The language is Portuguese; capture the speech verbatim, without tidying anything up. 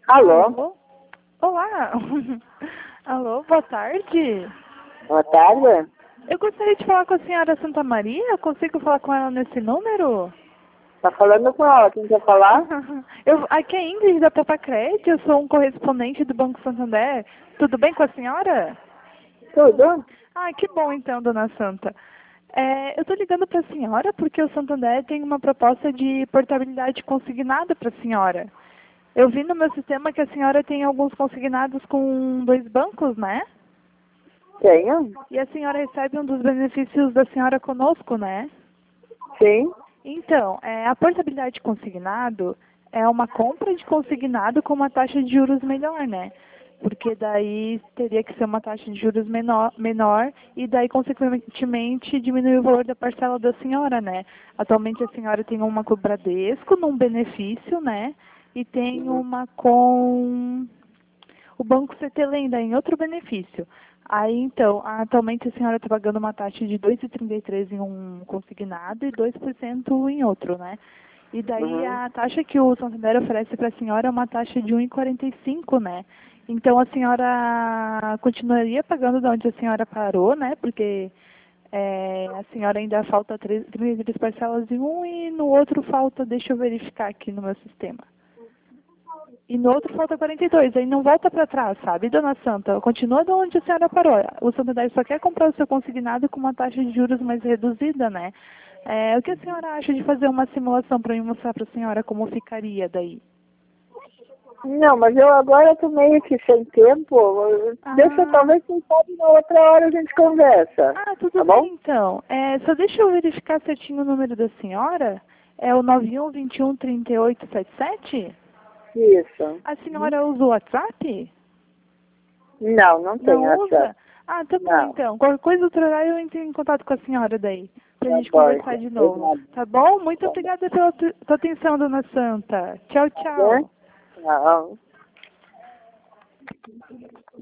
Alô? Alô? Olá! Alô, boa tarde. Boa tarde. Eu gostaria de falar com a senhora Santa Maria. Consigo falar com ela nesse número? Tá falando com ela, quem quer falar? Eu, aqui é Ingrid da Papacred, eu sou um correspondente do Banco Santander. Tudo bem com a senhora? Tudo? Ah, que bom então, dona Santa. É, eu estou ligando para a senhora porque o Santander tem uma proposta de portabilidade consignada para a senhora. Eu vi no meu sistema que a senhora tem alguns consignados com dois bancos, né? Tenho? E a senhora recebe um dos benefícios da senhora conosco, né? Sim. Então, é, a portabilidade consignado é uma compra de consignado com uma taxa de juros melhor, né? Porque daí teria que ser uma taxa de juros menor, menor e daí, consequentemente, diminui o valor da parcela da senhora, né? Atualmente a senhora tem uma com o Bradesco num benefício, né? E tem Uhum. uma com o Banco C T Lenda em outro benefício. Aí, então, atualmente a senhora está pagando uma taxa de dois vírgula trinta e três em um consignado e dois por cento em outro, né? E daí Uhum. a taxa que o Santander oferece para a senhora é uma taxa de um vírgula quarenta e cinco, né? Então a senhora continuaria pagando de onde a senhora parou, né? Porque é, a senhora ainda falta três, trinta e três parcelas em um e no outro falta, deixa eu verificar aqui no meu sistema. E no outro falta quarenta e dois, aí não volta para trás, sabe, dona Santa? Continua de onde a senhora parou. O Santander só quer comprar o seu consignado com uma taxa de juros mais reduzida, né? É, o que a senhora acha de fazer uma simulação para mim mostrar para a senhora como ficaria daí? Não, mas eu agora tô meio que sem tempo. Deixa, Ah, talvez quem sabe na outra hora a gente conversa. ah tudo Tá bom? bem então. É, só deixa eu verificar certinho o número da senhora. É o nove um, vinte e um, trinta e oito, setenta e sete? Isso. A Uhum. senhora usa o WhatsApp? Não, não tem Não WhatsApp. usa? Ah, tá bom Não. então. Qualquer coisa outro horário eu entro em contato com a senhora daí, pra Tá gente bom, conversar então. de novo. Obrigado. Tá bom? Muito Tá bom. obrigada pela tu- tua atenção, dona Santa. Tchau, Né? tchau. Tchau.